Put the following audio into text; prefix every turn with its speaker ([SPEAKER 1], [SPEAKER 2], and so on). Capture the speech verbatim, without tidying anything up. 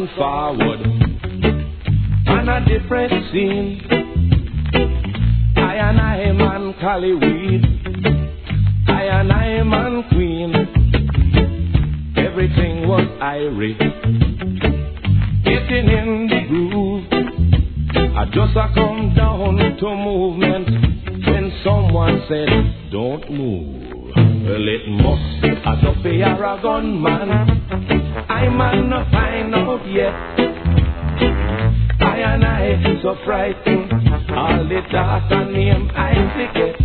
[SPEAKER 1] run forward on a different scene. I and I man Cali weed, I and I man Queen. Everything was Irish, getting in the groove. I just a come down to movement when someone said, don't move. Well, it must be a Duffy or a gunman. I man not find out yet. I and I so frightened. All the daughter name I forget.